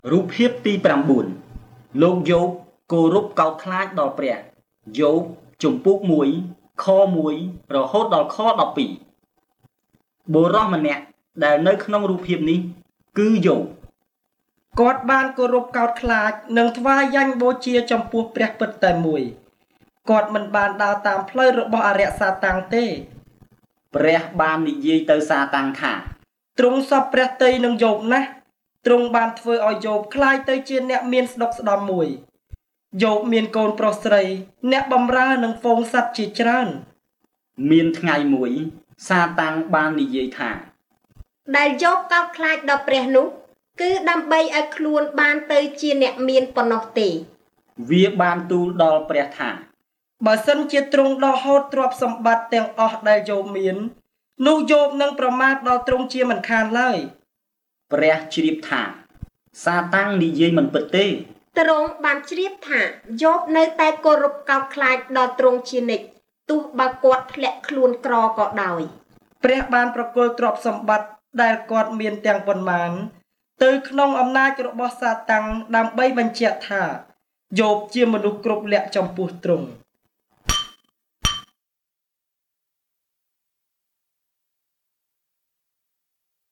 រូបភាពទី9លោកយោបគោរពកោតខ្លាចដល់ព្រះយោបជំពូក1ខ1រហូតដល់ខ12បុរសម្នាក់ដែលនៅក្នុងរូបភាពនេះគឺយោបគាត់បានគោរពកោតខ្លាចនិងថ្វាយយ៉ាញ់បូជាចំពោះព្រះពិតតែមួយគាត់មិនបានដើរតាមផ្លូវរបស់អរិយសាតាំងទេព្រះបាននិយាយទៅសាតាំងថាទ្រង់សពព្រះទ័យនឹងយោបណាស់ទ្រង់បានធ្វើឲ្យយោបក្លាយទៅជាអ្នកមានស្ដុកស្ដំមួយយោបមានកូនប្រុសស្រីអ្នកបម្រើនឹងហ្វូងសត្វជាច្រើនមានថ្ងៃមួយសាតាំងបាននិយាយថាដែលយោបកោតខ្លាចដល់ព្រះនោះគឺដើម្បីឲ្យខ្លួនបានទៅជាអ្នកមានប៉ុណ្ណោះទេវាបានទូលដល់ព្រះថាបើសិនជាទ្រង់ដកហូតទ្រព្យសម្បត្តិទាំងអស់ដែលយោបមាននោះយោបនឹងប្រមាថដល់ទ្រង់ជាមិនខានឡើយព្រះជ្រាបថាសាតាំងនិយាយមិនពិតទេទ្រង់បានជ្រាបថាយោបនៅតែគោរពកោតខ្លាចដល់ទ្រង់ជានិច្ចទោះបើគាត់ធ្លាក់ខ្លួនក្រក៏ដោយព្រះបានប្រគល់ទ្រព្យសម្បត្តិដែលគាត់មានទាំងប៉ុន្មានទៅក្នុងអំណាចរបស់សាតាំងដើម្បីបញ្ជាក់ថាយោបជាមនុស្សគ្រប់លក្ខចំពោះទ្រង់